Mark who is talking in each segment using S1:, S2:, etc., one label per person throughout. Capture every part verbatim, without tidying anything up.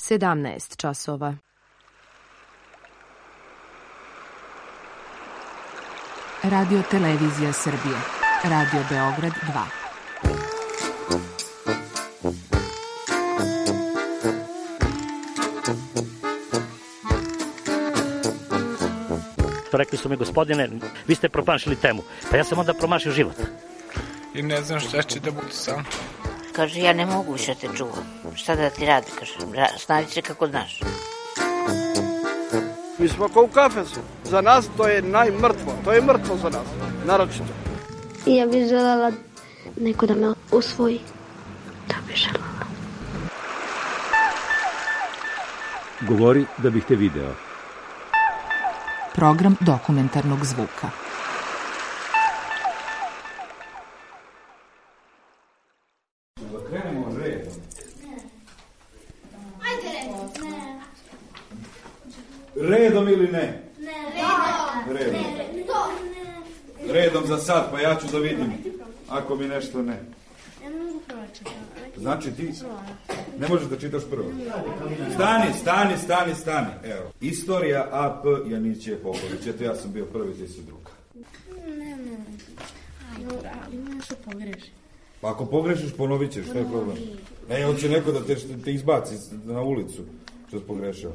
S1: sedamnaest časova.
S2: Radio Televizija Srbije. Radio Beograd dva.
S3: Rekli su mi, gospodine, vi ste promašili temu. Pa ja sam onda promašio život.
S4: I ne znam šta će da bude sam.
S5: Kaže, ja ne mogu više te čuvam. Šta da ti radi, kaže, snađi se kako znaš.
S6: Mi smo kao u kafesu. Za nas to je najmrtvo. To je mrtvo za nas, naročito.
S7: Ja bih želela neko da me usvoji. Da bih želela.
S8: Govori da bih te video.
S2: Program dokumentarnog zvuka.
S9: Da krenemo redom.
S10: Ajde redom.
S9: Ne. Redom ili ne?
S10: Ne, redom.
S9: Redom.
S10: Ne.
S9: Redom za sad, pa ja ću da vidim. Ako mi nešto ne.
S10: Ja ne mogu pročitati.
S9: Znači ti ne možeš da čitaš prvo. Stani, stani, stani, stani. Evo. Istorija A P Janiće Popović. Eto ja sam bio prvi, ti si druga.
S10: Ne, ne. Ajde, ali nešto pogreši.
S9: Pa ako pogrešiš, ponovit ćeš, što je problem? Ne, hoće neko da te, te izbaci na ulicu, što si pogrešao.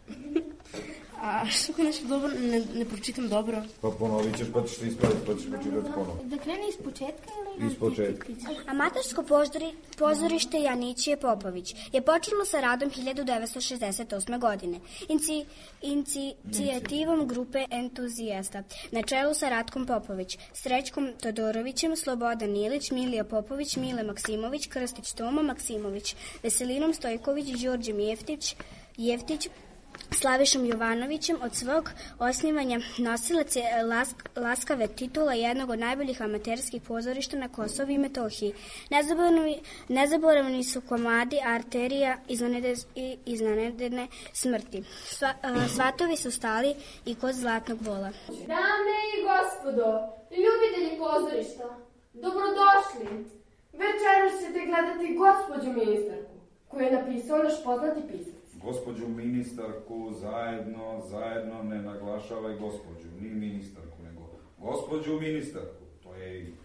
S10: A što ako nešto dobro ne, ne pročitam dobro?
S9: Pa ponovit ćeš, pa ćeš te ispraviti, pa ćeš počitati ponovo.
S10: Da krene iz početka ili...
S9: Iz početka.
S11: Amatersko pozori, pozorište Janićije Popović je počelo sa radom hiljadu devetsto šezdeset osme. godine. Inci, inicijativom grupe entuzijasta na čelu sa Ratkom Popović, Srećkom Todorovićem, Slobodan Ilić, Milija Popović, Mile Maksimović, Krstić Toma Maksimović, Veselinom Stojković, Đorđem Jeftić, Jeftić, Slavišom Jovanovićem od svog osnivanja nosilac je lask, laskave titula jednog od najboljih amaterskih pozorišta na Kosovu i Metohiji. Nezaboravni, nezaboravni su komadi Arterija i Iznenadne smrti. Sva, a, svatovi su stali i kod Zlatnog vola.
S12: Dame i gospodo, ljubitelji pozorišta, dobrodošli. Večeras ćete gledati gospođu ministarku, koju je napisao naš poznati pisac.
S9: Gospođu ministarku, zajedno, zajedno, ne naglašavaj gospođu, ni ministarku, nego gospođu ministarku, to je i...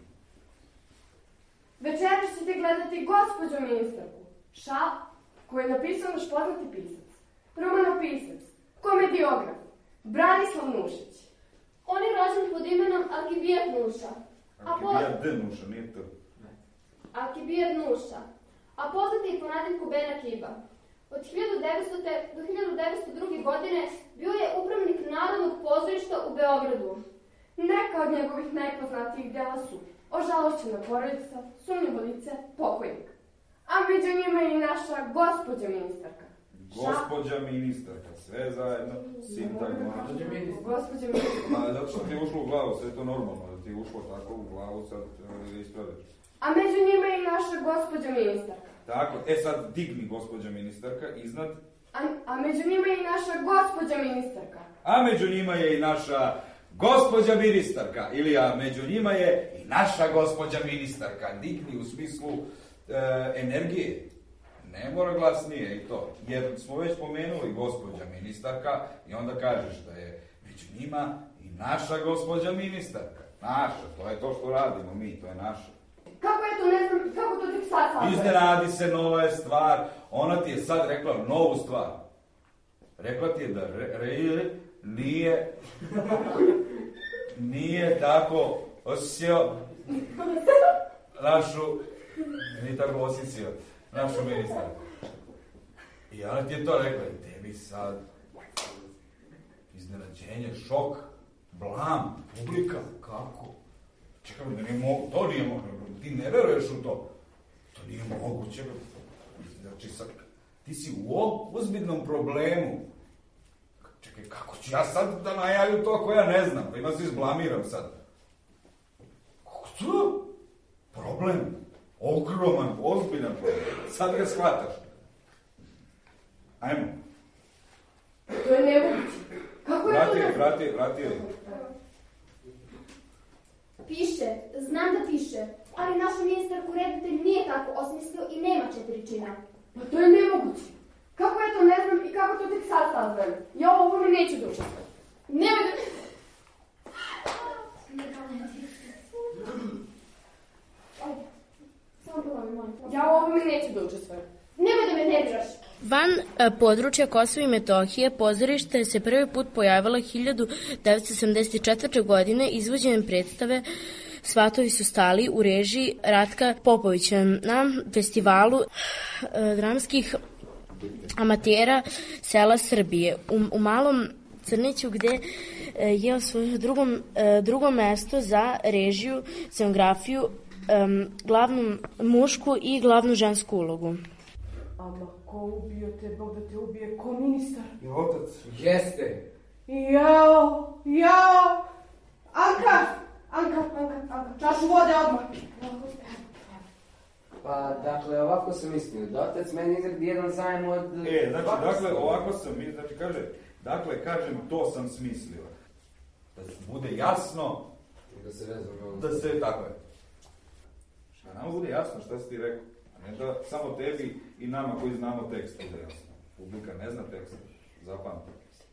S12: Večeras ćete gledati gospođu ministarku, šal, koju je napisao naš poznati pisac, romanopisac, komediograf, Branislav Nušić. On je rođen pod imenom Alkibijat Nuša.
S9: Alkibijat D. Nuša, nije to.
S12: Alkibijat Nuša, a poznat je po nadimku Bena Kiba. Od hiljadu devetstote. do hiljadu devetsto druge. godine bio je upravnik Narodnog pozorišta u Beogradu. Neka od njegovih najpoznatijih dela su Ožalošćena porodica, Sumnjivo lice, Pokojnik. A među njima je i naša gospođa ministarka.
S9: Gospođa ministarka, sve zajedno, sintagma.
S12: Gospođa ministarka.
S9: Ma, zato što ti je ušlo u glavu, sve je to normalno, da ti je ušlo tako u glavu, sad da ispraviš.
S12: A među njima je i naša gospođa ministarka.
S9: Tako, e sad digni gospođa ministarka iznad.
S12: A, a među njima je i naša gospođa ministarka.
S9: A među njima je i naša gospođa ministarka. Ili a među njima je i naša gospođa ministarka. Digni u smislu e, energije. Ne mora glasnije i to. Jer smo već pomenuli gospođa ministarka i onda kažeš da je među njima i naša gospođa ministarka. Naša, to je to što radimo mi, to je naša.
S12: Kako je to, ne znam, kako to tek sad sad?
S9: Iznenadi se, nova je stvar. Ona ti je sad rekla novu stvar. Rekla ti je da re, re, nije, nije tako osjećao našu, nije tako osjećao našu ministarku. I ona ti je to rekla i tebi sad iznenađenje, šok, blam, publika, kako? Čekaj, da nije mogu, to nije mogu, ti ne veruješ u to. To nije moguće. Znači, sad, ti si u ozbiljnom problemu. Čekaj, kako ću ja sad da najavim to ako ja ne znam? Pa ima se izblamiram sad. Kako to? Problem. Ogroman, ozbiljan problem. Sad ga shvataš. Ajmo.
S12: To je nemoguće. Kako je
S9: vrati,
S12: to ne...
S9: Vrati, vrati, vrati.
S12: Piše, znam da piše, ali naš ministarku reditelj nije tako osmislio i nema četiri čina. Pa to je nemoguće. Kako je to ne nazovem. Ja u ovome neću da učestvujem. Nemoj da... Ja u ovome neću da učestvujem. Nemoj da me nerviraš.
S10: Van e, područja Kosova i Metohije pozorište se prvi put pojavilo hiljadu devetsto sedamdeset četvrte. godine izvođenjem predstave Svatovi su stali u režiji Ratka Popovića na festivalu e, dramskih amatera sela Srbije u, u Malom Crniću, gde e, je osvojio drugom, e, drugo mesto za režiju, scenografiju, e, glavnu mušku i glavnu žensku ulogu.
S1: Ama ko ubio te, Bog da te ubije, ko ministar?
S13: I otac. Jeste.
S1: Jao, jao. Anka, Anka, Anka, Anka, čašu vode odmah.
S13: Pa, dakle, ovako sam mislio, da otac meni izredi jedan zajem od...
S9: E, znači, dakle, ovako sam, znači, kaže, dakle, kažem, to sam smislio. Da bude jasno...
S13: Da se vezano...
S9: Da se, tako je. Da nama bude jasno šta si ti rekao. A ne da samo tebi i nama koji znamo tekst bude jasno. Publika ne zna tekst, zapamti.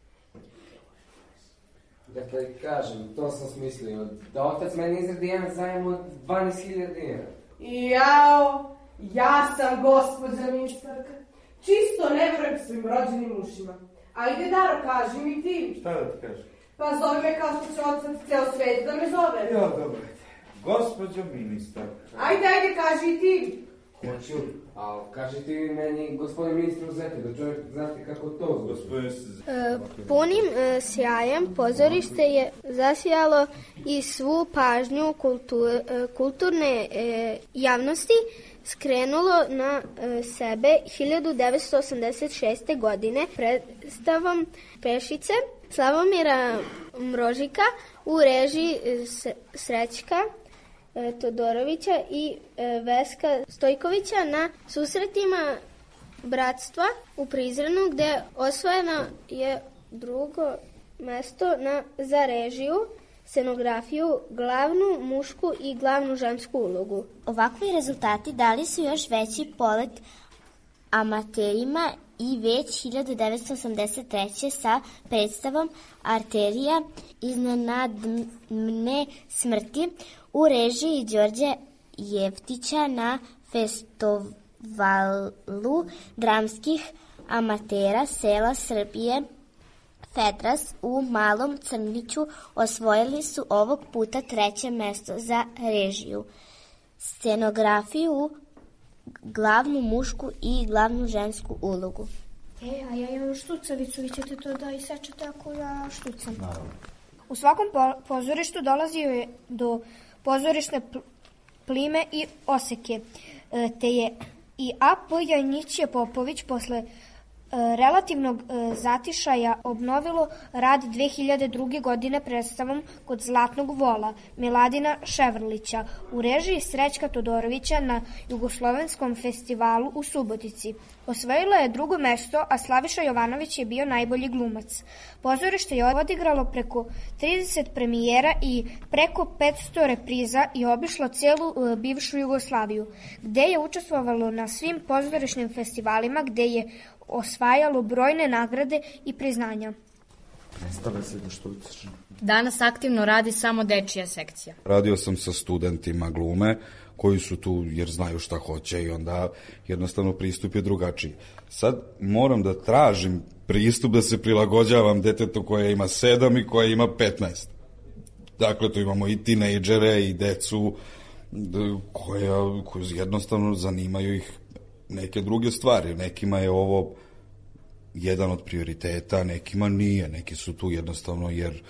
S13: Dakle, kažem, to sam smislio, da otac meni izredi jedan zajem od dvanaest hiljada dinara.
S1: Jao, ja sam gospođa ministarka. Čisto ne verujem svim rođenim ušima. Ajde, Daro, kaži mi ti.
S9: Šta da ti kažeš?
S1: Pa zove me kao što će odsad ceo svet da me zove.
S9: Jo, dobro. Gospođo ministarka.
S1: Ajde, ajde, kaži i ti.
S13: Hoću, a kaži ti meni, gospodin ministru Zeke, da čovjek znate kako to
S9: gospodin...
S7: E, punim e, sjajem pozorište je zasijalo i svu pažnju kultur, e, kulturne e, javnosti skrenulo na e, sebe hiljadu devetsto osamdeset šeste. godine predstavom Pešice Slavomira Mrožika u režiji e, Srećka Todorovića i Veska Stojkovića na susretima Bratstva u Prizrenu, gde osvojeno je drugo mesto na, za režiju, scenografiju, glavnu mušku i glavnu žensku ulogu.
S14: Ovakvi rezultati dali su još veći polet amaterima i već hiljadu devetsto osamdeset treće. sa predstavom Arterija iznenadne smrti u režiji Đorđe Jeftića na festivalu dramskih amatera sela Srbije Fetras u Malom Crniću osvojili su ovog puta treće mesto za režiju, scenografiju, glavnu mušku i glavnu žensku ulogu.
S11: E, a ja imam štucavicu, vi ćete to da isečete ako ja štucam.
S9: Naravno.
S11: U svakom po pozorištu dolazio je do pozorišne plime i oseke, e, te je i A P Janićije Popović posle relativnog zatišaja obnovilo rad dve hiljade druge. godine predstavom Kod Zlatnog vola Miladina Ševrlića u režiji Srećka Todorovića na Jugoslovenskom festivalu u Subotici. Osvojila je drugo mesto, a Slaviša Jovanović je bio najbolji glumac. Pozorište je odigralo preko trideset premijera i preko petsto repriza i obišlo celu bivšu Jugoslaviju, gde je učestvovalo na svim pozorišnim festivalima, gde je osvajalo brojne nagrade i priznanja.
S15: Predstave se da štuciš.
S16: Danas aktivno radi samo dečija sekcija.
S9: Radio sam sa studentima glume koji su tu jer znaju šta hoće i onda jednostavno pristup je drugačiji. Sad moram da tražim pristup da se prilagođavam detetu koje ima sedam i koje ima petnaest. Dakle, tu imamo i tinejdžere i decu koja, koja jednostavno zanimaju ih neke druge stvari. Nekima je ovo jedan od prioriteta, nekima nije. Neki su tu jednostavno jer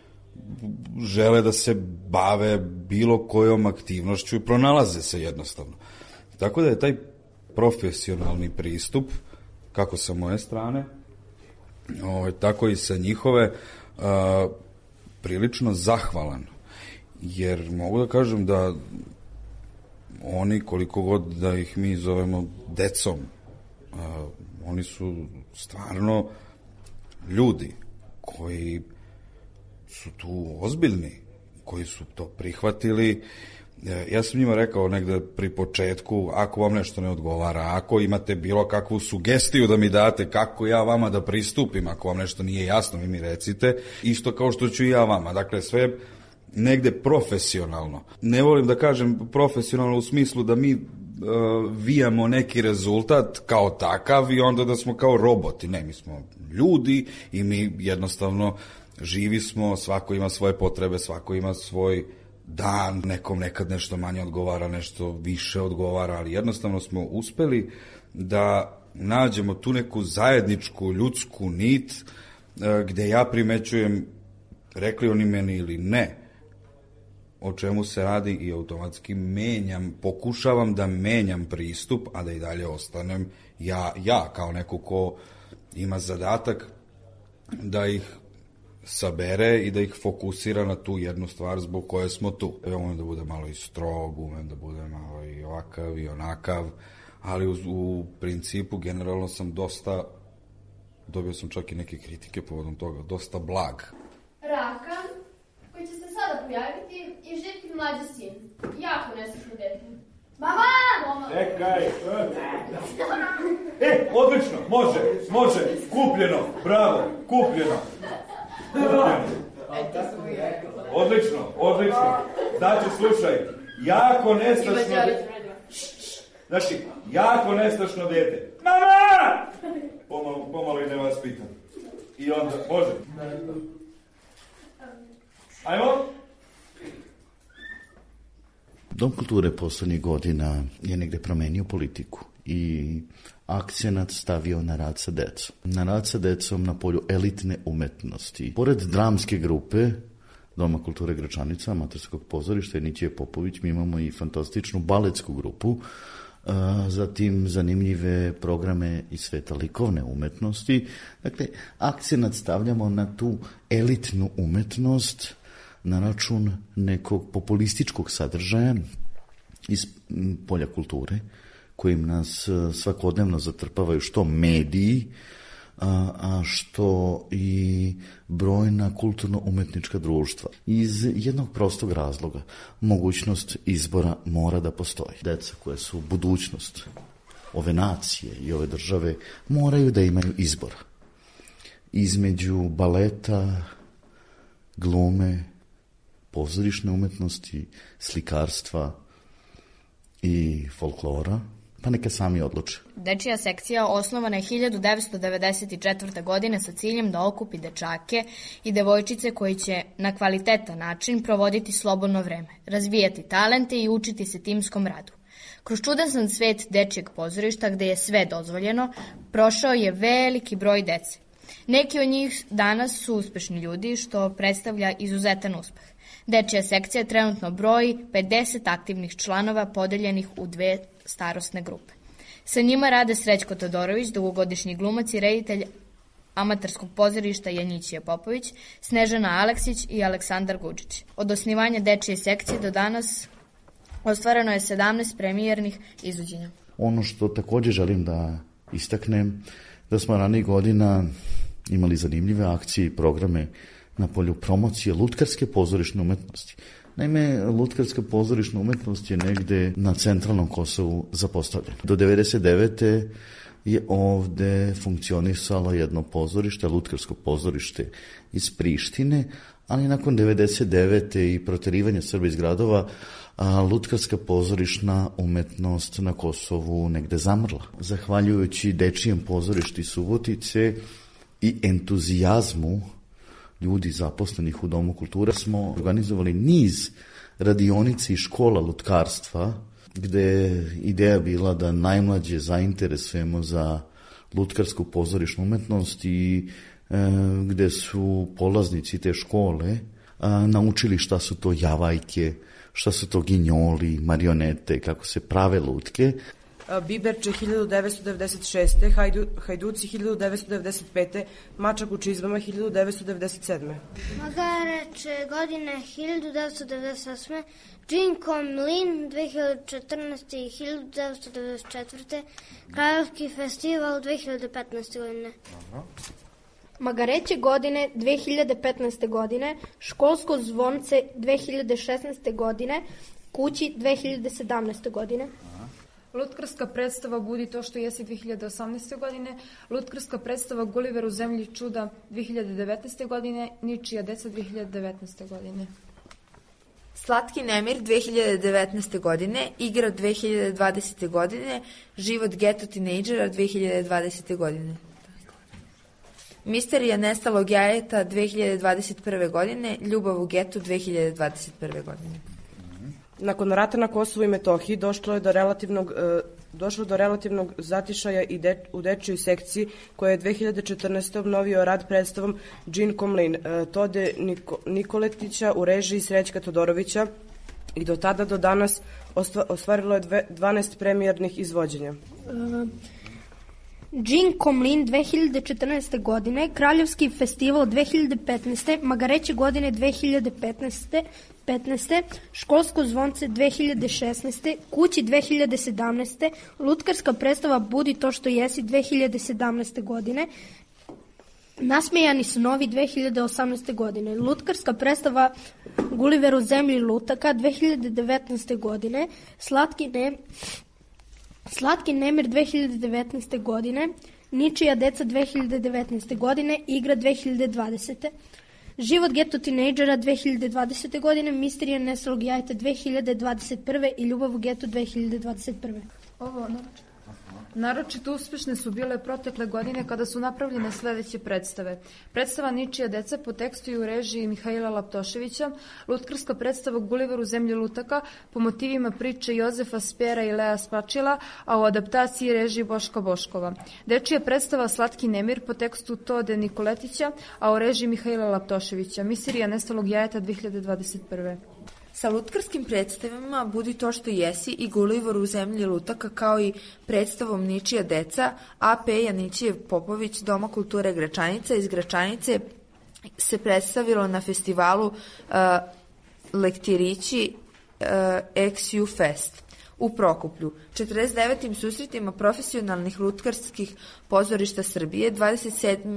S9: žele da se bave bilo kojom aktivnošću i pronalaze se jednostavno. Tako da je taj profesionalni pristup, kako sa moje strane, o, tako i sa njihove, a, prilično zahvalan. Jer mogu da kažem da oni, koliko god da ih mi zovemo decom, a, oni su stvarno ljudi koji su tu ozbiljni, koji su to prihvatili Ja sam njima rekao negde pri početku, ako vam nešto ne odgovara, ako imate bilo kakvu sugestiju da mi date kako ja vama da pristupim, ako vam nešto nije jasno, vi mi recite, isto kao što ću i ja vama. Dakle, sve negde profesionalno. Ne volim da kažem profesionalno u smislu da mi uh, vijamo neki rezultat kao takav i onda da smo kao roboti. Ne, mi smo ljudi i mi jednostavno živi smo, svako ima svoje potrebe, svako ima svoj dan, nekom nekad nešto manje odgovara, nešto više odgovara, ali jednostavno smo uspeli da nađemo tu neku zajedničku ljudsku nit gde ja primećujem, rekli oni meni ili ne, o čemu se radi i automatski menjam, pokušavam da menjam pristup, a da i dalje ostanem ja, ja kao neko ko ima zadatak da ih sabere i da ih fokusira na tu jednu stvar zbog koje smo tu. Ja umem da bude malo i strog, umem da bude malo i ovakav i onakav, ali u, u principu generalno sam dosta, dobio sam čak i neke kritike povodom toga, dosta blag.
S12: Raka, koji će se sada pojaviti, je Željkin mlađi sin. Jako nesrećno dete. Mama! Mama!
S9: Čekaj! E, odlično, može, može, kupljeno, bravo, kupljeno. Odlično, odlično. Znači, slušaj, jako nestašno dete. Znači, jako nestašno dete. Mama! Pomalo, pomalo i ne vas pitam. I onda, može. Ajmo.
S17: Dom kulture poslednjih godina je negde promenio politiku i akcenat stavio na rad sa decom. Na rad sa decom na polju elitne umetnosti. Pored dramske grupe Doma kulture Gračanica, amaterskog pozorišta Janićije Popović, mi imamo i fantastičnu baletsku grupu, zatim zanimljive programe iz sveta likovne umetnosti. Dakle, akcenat stavljamo na tu elitnu umetnost na račun nekog populističkog sadržaja iz polja kulture, kojim nas svakodnevno zatrpavaju što mediji, a, a što i brojna kulturno-umetnička društva. Iz jednog prostog razloga, mogućnost izbora mora da postoji. Deca koje su budućnost ove nacije i ove države moraju da imaju izbora. Između baleta, glume, pozorišne umetnosti, slikarstva i folklora, pa neka sami odluče.
S16: Dečija sekcija osnovana je hiljadu devetsto devedeset četvrte. godine sa ciljem da okupi dečake i devojčice koji će na kvalitetan način provoditi slobodno vreme, razvijati talente i učiti se timskom radu. Kroz čudesan svet dečijeg pozorišta, gde je sve dozvoljeno, prošao je veliki broj dece. Neki od njih danas su uspešni ljudi, što predstavlja izuzetan uspeh. Dečija sekcija trenutno broji pedeset aktivnih članova podeljenih u dve starosne grupe. Sa njima rade Srećko Todorović, dugogodišnji glumac i reditelj amaterskog pozorišta Janićije Popović, Snežana Aleksić i Aleksandar Gudžić. Od osnivanja dečije sekcije do danas ostvareno je sedamnaest premijernih izvođenja.
S17: Ono što takođe želim da istaknem, da smo ranih godina imali zanimljive akcije i programe na polju promocije lutkarske pozorišne umetnosti. Naime, lutkarska pozorišna umetnost je negde na centralnom Kosovu zapostavljena. Do devedeset devete je ovde funkcionisalo jedno pozorište, lutkarsko pozorište iz Prištine, ali nakon devedeset devete i proterivanja Srba iz gradova, a lutkarska pozorišna umetnost na Kosovu negde zamrla. Zahvaljujući dečijem pozorišti Subotice i entuzijazmu ljudi zaposlenih u Domu kulture, smo organizovali niz radionica i škola lutkarstva, gde je ideja bila da najmlađe zainteresujemo za lutkarsku pozorišnu umetnost i e, gde su polaznici te škole a, naučili šta su to javajke, šta su to ginjoli, marionete, kako se prave lutke.
S18: Biberče hiljadu devetsto devedeset šeste. Hajdu, Hajduci hiljadu devetsto devedeset pete. Mačak u čizmama hiljadu devetsto devedeset sedme.
S7: Magareče godine hiljadu devetsto devedeset osme. Džinko Mlin dve hiljade četrnaeste. i hiljadu devetsto devedeset četvrte. Krajevski festival dve hiljade petnaeste. godine. Aha.
S19: Magareće godine dve hiljade petnaeste. godine, školsko zvonce dve hiljade šesnaeste. godine, kući dve hiljade sedamnaeste. godine.
S20: Lutkarska predstava Budi to što jesi dve hiljade osamnaeste. godine, Lutkarska predstava Gulliver u zemlji čuda dve hiljade devetnaeste. godine, Ničija deca dve hiljade devetnaeste. godine.
S21: Slatki nemir dve hiljade devetnaeste. godine, Igra dve hiljade dvadesete. godine, Život geto tinejdžera dve hiljade dvadesete. godine. Misterija nestalog jajeta dve hiljade dvadeset prve. godine, Ljubav u getu dve hiljade dvadeset prve. godine.
S18: Nakon rata na Kosovu i Metohiji došlo je do relativnog, e, došlo do relativnog zatišaja i de, u dečjoj sekciji koja je dve hiljade četrnaeste. obnovio rad predstavom Džin Komlin, e, Tode Niko, Nikoletića u režiji Srećka Todorovića i do tada do danas ostva, ostvarilo je dve, dvanaest premijernih izvođenja.
S19: Uh, Džin Komlin dve hiljade četrnaeste. godine, Kraljevski festival dve hiljade petnaeste. Magareće godine dve hiljade petnaeste. petnaeste. Školsko zvonce dve hiljade šesnaeste. Kući dve hiljade sedamnaeste. Lutkarska predstava Budi to što jesi dve hiljade sedamnaeste. godine. Nasmejani su novi dve hiljade osamnaeste. godine. Lutkarska predstava Gulliver u zemlji lutaka dve hiljade devetnaeste. godine. Slatki ne... Slatki nemir dve hiljade devetnaeste. godine, Ničija deca dve hiljade devetnaeste. godine, Igra dve hiljade dvadesete. Život geto tinejdžera dve hiljade dvadesete. godine, Misterija nestalog jajeta dve hiljade dvadeset prve. i Ljubav u getu dve hiljade dvadeset prve.
S20: Ovo, naročito. Naročito uspešne su bile protekle godine kada su napravljene sledeće predstave. Predstava Ničija deca po tekstu i u režiji Mihajla Laptoševića, Lutkarska predstava Gulliver u zemlji lutaka po motivima priče Jozefa Spera i Lea Spačila, a u adaptaciji režiji Boška Boškova. Dečija predstava Slatki nemir po tekstu Tode Nikoletića, a u režiji Mihajla Laptoševića, Misterija nestalog jajeta dve hiljade dvadeset prve.
S21: Sa lutkarskim predstavima Budi to što jesi i Gulliver u zemlji lutaka kao i predstavom Ničija deca, A P Janićijev Popović Doma kulture Gračanica iz Gračanice se predstavilo na festivalu uh, Lektirići uh, Ex U Fest u Prokuplju. četrdeset devetim susretima profesionalnih lutkarskih pozorišta Srbije, dvadeset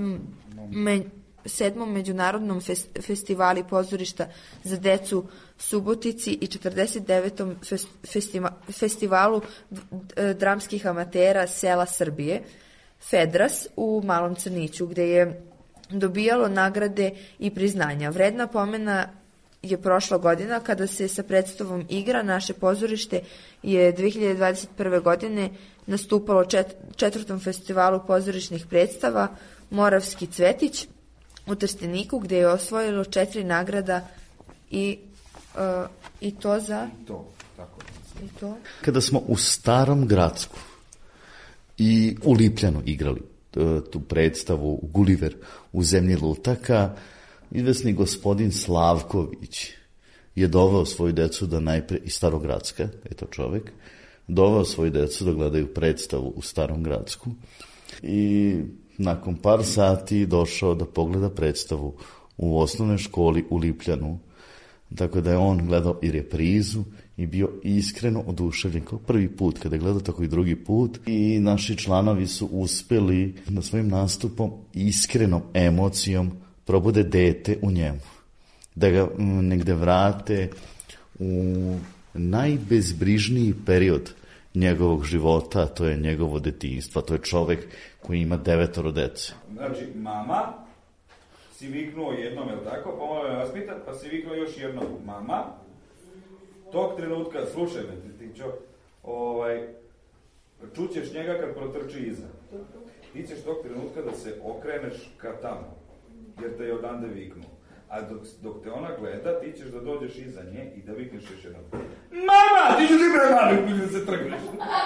S21: sedmom međunarodnom festivali pozorišta za decu Subotici i četrdeset devetom festima, festivalu dramskih amatera sela Srbije, Fedras u Malom Crniću, gde je dobijalo nagrade i priznanja. Vredna pomena je prošla godina kada se sa predstavom Igra naše pozorište je dve hiljade dvadeset prve. godine nastupalo čet, četvrtom festivalu pozorišnih predstava Moravski cvetić u Trsteniku, gde je osvojilo četiri nagrada i, uh, i to za...
S9: I to, tako.
S21: I to.
S17: Kada smo u Starom Gradsku i u Lipljanu igrali tu predstavu Gulliver u zemlji lutaka, izvesni gospodin Slavković je doveo svoju decu da najpre, i Starogradska, eto čovek, doveo svoju decu da gledaju predstavu u Starom Gradsku i nakon par sati došao da pogleda predstavu u osnovnoj školi u Lipljanu, tako da je on gledao i reprizu i bio iskreno oduševljen kao prvi put, kada je gledao tako i drugi put, i naši članovi su uspeli na svojim nastupom iskrenom emocijom probude dete u njemu, da ga negde vrate u najbezbrižniji period njegovog života, to je njegovo detinjstvo, to je čovek koji ima devetoro dece.
S9: Znači, mama, si viknuo jednom, je li tako? Pomalo je vas pitan, pa si viknuo još jednom. Mama, tog trenutka, slušaj me, ti, ti čo, ovaj, čućeš njega kad protrči iza. Ti ćeš tog trenutka da se okreneš ka tamo, jer te je odande viknuo. A dok, dok te ona gleda, ti ćeš da dođeš iza nje i da vikneš još jednom. Mama! Ti ćeš ti prema da se trgneš.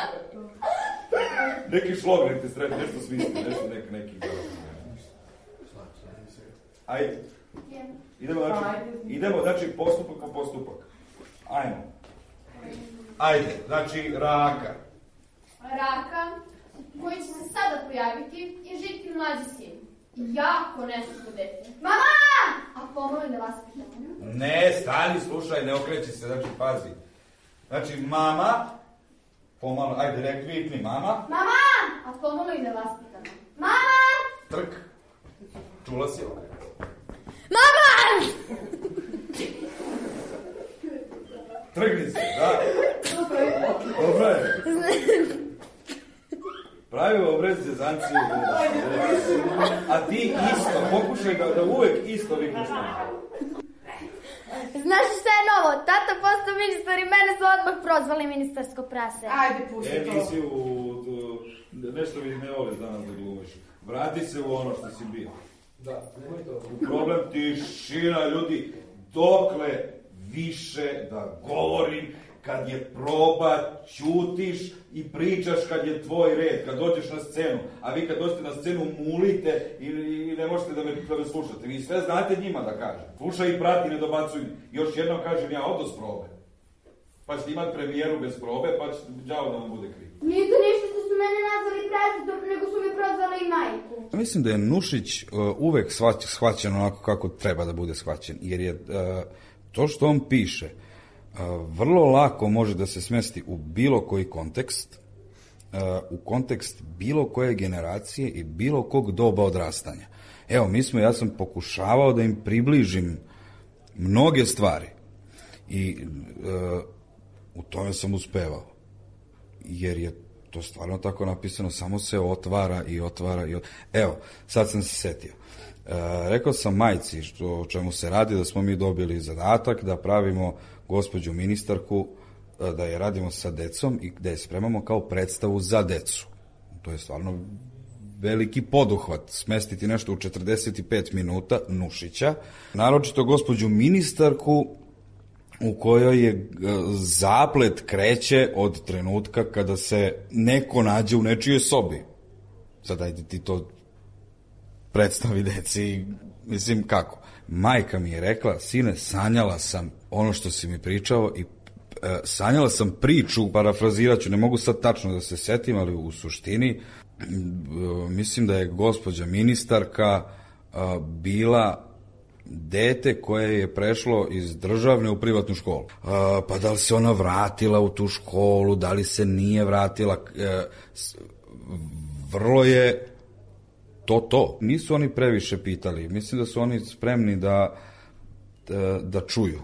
S9: Neki šlog nek te sredi, nešto smisli, nešto nek, neki... Ajde. Idemo, znači, idemo, znači, postupak po postupak. Ajmo. Ajde, znači, Raka.
S12: Raka, koji će se sada pojaviti, je Žitkin mlađi sin. Jako neslušno dete. Mama! A pomalo da vas pitamo.
S9: Ne, stani, slušaj, ne okreći se, znači, pazi. Znači, mama, pomalo, ajde, rek, vikni, mama.
S12: Mama! A pomalo i da vas pitamo. Mama!
S9: Trk. Čula si ovo?
S12: Mama!
S9: Trgni se, da. Dobro je. Pravimo brez zezancije. A ti isto, pokušaj da, da uvek isto vikneš.
S3: Znaš šta je novo? Tata postao ministar i mene su odmah prozvali ministarsko prase.
S1: Ajde, pusti
S9: e,
S1: to.
S9: E, nisi u... u nešto mi ne voliš danas da glumiš. Vrati se u ono što si bio.
S13: Da, nemoj to.
S9: Problem tišina, ljudi. Dokle više da govorim, kad je proba, ćutiš i pričaš kad je tvoj red, kad dođeš na scenu, a vi kad dođete na scenu mulite i, i ne možete da me, da me slušate. Vi sve znate njima da kažem. Slušaj i prati, ne dobacuj. Još jednom kažem ja odo s probe. Pa ćete imati premijeru bez probe, pa ćete džavo da vam bude kriv.
S3: Nije to ništa što su mene nazvali prezidentom, nego su mi prozvali i majku.
S9: Mislim da je Nušić uh, uvek shvać, shvaćen onako kako treba da bude shvaćen, jer je uh, to što on piše vrlo lako može da se smesti u bilo koji kontekst, u kontekst bilo koje generacije i bilo kog doba odrastanja. Evo, mi smo, ja sam pokušavao da im približim mnoge stvari i uh, u tome sam uspevao, jer je to stvarno tako napisano, samo se otvara i otvara i otvara. Evo, sad sam se setio. Uh, rekao sam majci što, o čemu se radi, da smo mi dobili zadatak da pravimo gospođu ministarku, da je radimo sa decom i da je spremamo kao predstavu za decu. To je stvarno veliki poduhvat, smestiti nešto u četrdeset pet minuta Nušića, naročito gospođu ministarku u kojoj je zaplet kreće od trenutka kada se neko nađe u nečijoj sobi. Sad ajde ti to predstavi deci, mislim kako. Majka mi je rekla, sine, sanjala sam ono što si mi pričao i e, sanjala sam priču, parafrazirat ću, ne mogu sad tačno da se setim, ali u suštini e, mislim da je gospođa ministarka e, bila dete koje je prešlo iz državne u privatnu školu. E, pa da li se ona vratila u tu školu, da li se nije vratila, e, s, vrlo je to to. Nisu oni previše pitali. Mislim da su oni spremni da, da, da čuju.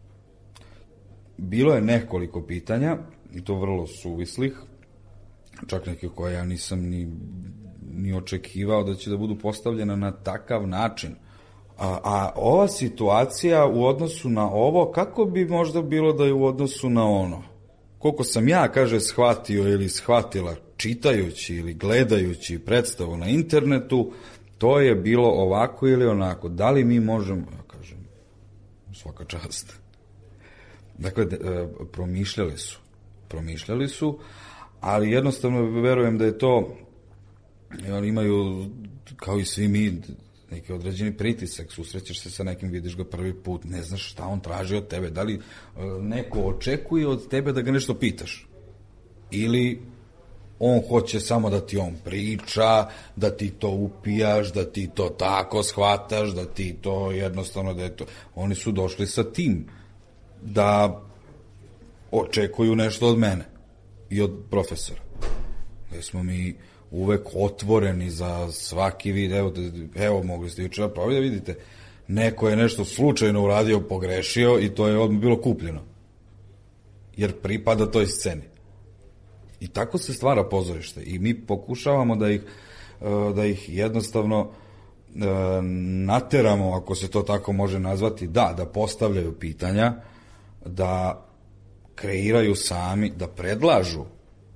S9: Bilo je nekoliko pitanja, i to vrlo suvislih, čak neke koje ja nisam ni, ni očekivao da će da budu postavljena na takav način. A, a ova situacija u odnosu na ovo, kako bi možda bilo da je u odnosu na ono? Koliko sam ja, kaže, shvatio ili shvatila čitajući ili gledajući predstavu na internetu, to je bilo ovako ili onako. Da li mi možemo, ja kažem, svaka čast. Dakle, promišljali su. Promišljali su, ali jednostavno verujem da je to, oni imaju, kao i svi mi, neki određeni pritisak, susrećeš se sa nekim, vidiš ga prvi put, ne znaš šta on traži od tebe, da li neko očekuje od tebe da ga nešto pitaš, ili on hoće samo da ti on priča, da ti to upijaš, da ti to tako shvataš, da ti to jednostavno, da je to, oni su došli sa tim, da očekuju nešto od mene i od profesora, da smo mi uvek otvoreni za svaki vid. Evo, evo mogli ste jučer pravi da vidite, neko je nešto slučajno uradio, pogrešio i to je odmah bilo kupljeno, jer pripada toj sceni. I tako se stvara pozorište i mi pokušavamo da ih, da ih jednostavno nateramo, ako se to tako može nazvati, da, da postavljaju pitanja, da kreiraju sami, da predlažu,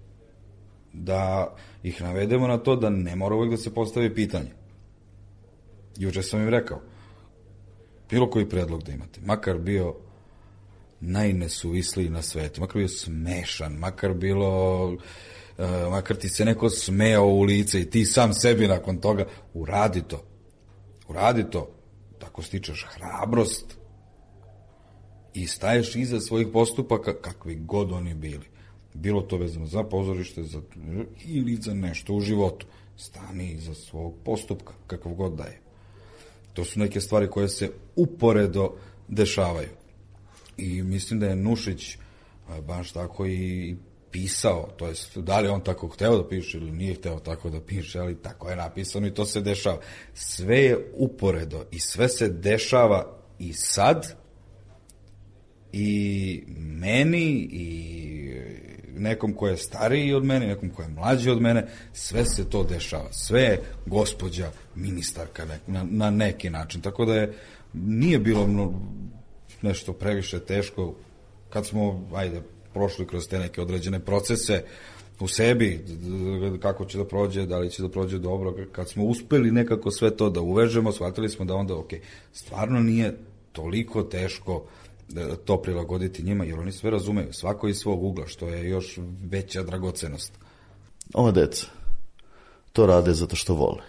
S9: da ih navedemo na to da ne mora uvijek da se postavi pitanje. Juče sam im rekao, bilo koji predlog da imate, makar bio najnesuvisliji na svetu, makar bio smešan, makar bilo, uh, makar ti se neko smejao u lice i ti sam sebi nakon toga, uradi to. Uradi to. Tako stičeš hrabrost i staješ iza svojih postupaka, kakvi god oni bili. Bilo to vezano za pozorište, za, ili za nešto u životu. Stani iza svog postupka, kakav god da je. To su neke stvari koje se uporedo dešavaju. I mislim da je Nušić baš tako i pisao, to jest da li on tako hteo da piše ili nije hteo tako da piše, ali tako je napisano i to se dešava. Sve je uporedo i sve se dešava i sad I meni i nekom ko je stariji od mene, nekom ko je mlađi od mene, sve se to dešava. Sve je gospođa ministarka na, na neki način. Tako da je, nije bilo mno, nešto previše teško kad smo, ajde, prošli kroz te neke određene procese u sebi, kako će da prođe, da li će da prođe dobro, kad smo uspeli nekako sve to da uvežemo, shvatili smo da onda, ok, stvarno nije toliko teško to prilagoditi njima, jer oni sve razumeju, svako iz svog ugla, što je još veća dragocenost.
S17: Ova deca to rade zato što vole.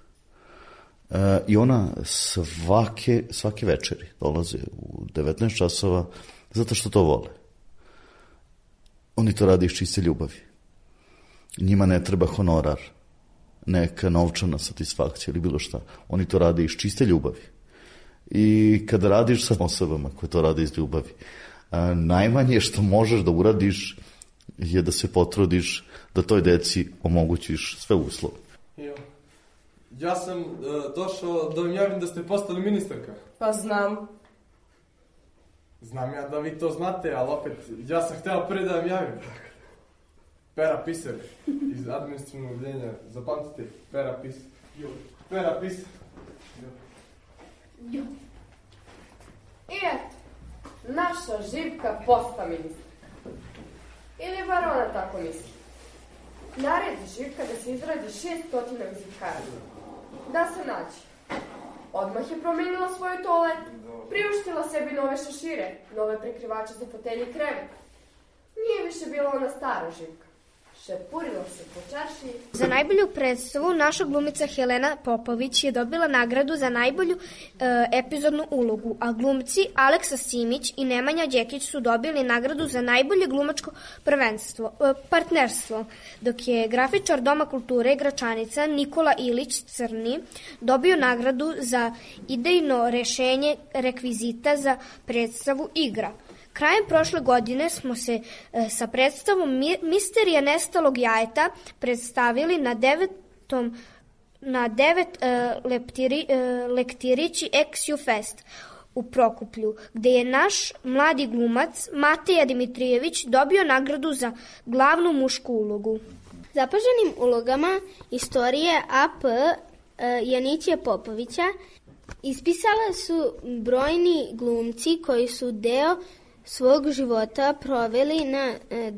S17: E, I ona svake, svake večeri dolaze u devetnaest časova zato što to vole. Oni to rade iz čiste ljubavi. Njima ne treba honorar, neka novčana satisfakcija ili bilo šta. Oni to rade iz čiste ljubavi. I kada radiš sa osobama koje to rade iz ljubavi, a, najmanje što možeš da uradiš je da se potrudiš da toj deci omogućiš sve uslove.
S4: Jo. Ja sam uh, došao da vam javim da ste postali ministarka.
S1: Pa znam.
S4: Znam ja da vi to znate, ali opet, ja sam hteo prvi da vam javim. Pera Piser iz administrativnog odjeljenja, zapamtite, Pera Piser. Jo. Pera Piser. Jo.
S1: Jo. I eto, naša Živka posta ministarka. Ili bar ona tako misli. Naredi Živka da se izradi šest stotina vizitara. Da se nađe. Odmah je promenila svoju toaletu, priuštila sebi nove šešire, nove prekrivače za fotelje i krevet. Nije više bila ona stara Živka. Šepurila se po čaršiji.
S11: Za najbolju predstavu naša glumica Helena Popović je dobila nagradu za najbolju e, epizodnu ulogu, a glumci Aleksa Simić i Nemanja Đekić su dobili nagradu za najbolje glumačko prvenstvo, e, partnerstvo, dok je grafičar Doma kulture Gračanica Nikola Ilić Crni dobio nagradu za idejno rešenje rekvizita za predstavu igra. Krajem prošle godine smo se e, sa predstavom Misterija nestalog jajeta predstavili na devetom na devet e, leptiri, e, lektirići Exiu Fest u Prokuplju, gde je naš mladi glumac Mateja Dimitrijević dobio nagradu za glavnu mušku ulogu.
S14: Zapaženim ulogama istorije A P e, Janićija Popovića ispisala su brojni glumci koji su deo svog života proveli na,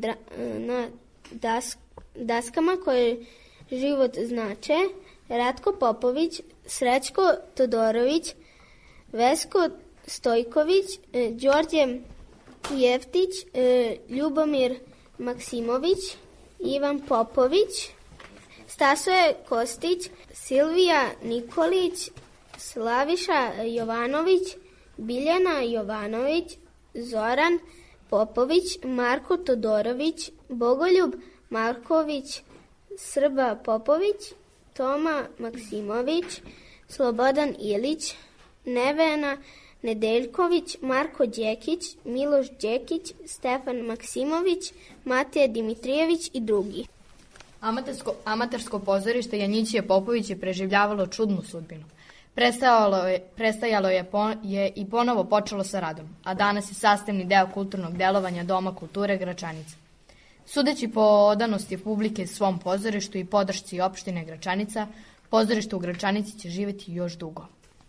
S14: na das, daskama koje život znače: Ratko Popović, Srećko Todorović, Vesko Stojković, Đorđe Jeftić, Ljubomir Maksimović, Ivan Popović, Stasoje Kostić, Silvija Nikolić, Slaviša Jovanović, Biljana Jovanović, Zoran Popović, Marko Todorović, Bogoljub Marković, Srba Popović, Toma Maksimović, Slobodan Ilić, Nevena Nedeljković, Marko Đekić, Miloš Đekić, Stefan Maksimović, Mateja Dimitrijević i drugi.
S16: Amatersko, amatersko pozorište Janićije Popović je preživljavalo čudnu sudbinu. Prestajalo je, prestajalo je, po, je i ponovo počelo sa radom, a danas je sastavni deo kulturnog delovanja Doma kulture Gračanica. Sudeći po odanosti publike svom pozorištu i podršci opštine Gračanica, pozorište u Gračanici će živjeti još dugo.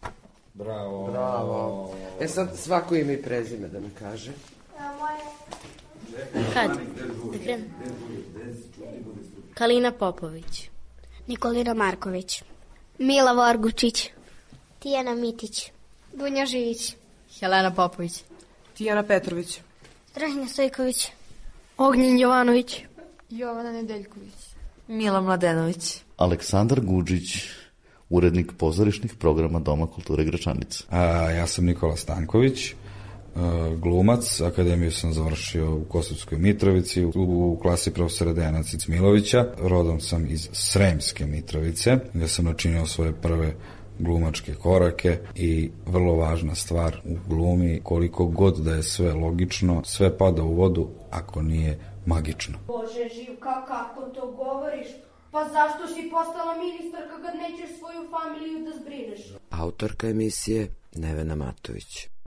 S13: Bravo. Bravo. E sad svako ime i prezime da mi kaže.
S14: Kad? Kalina Popović.
S11: Nikolina Marković.
S14: Mila Vorgučić.
S11: Tijana Mitić.
S7: Dunja Živić.
S16: Helena Popović.
S18: Tijana Petrović.
S7: Rahina Stojković.
S19: Ognjen Jovanović.
S20: Jovana Nedeljković.
S21: Mila Mladenović.
S17: Aleksandar Guđić, urednik pozorišnih programa Doma kulture Gračanica.
S9: A, ja sam Nikola Stanković, glumac. Akademiju sam završio u Kosovskoj Mitrovici u klasi profesora Dejana Cicmilovića. Rodom sam iz Sremske Mitrovice, gde sam načinio svoje prve glumačke korake i vrlo važna stvar u glumi, koliko god da je sve logično, sve pada u vodu ako nije magično.
S1: Bože Živka, kako to govoriš? Pa zašto si postala ministarka kad nećeš svoju familiju da zbrineš?
S13: Autorka emisije Nevena Matović.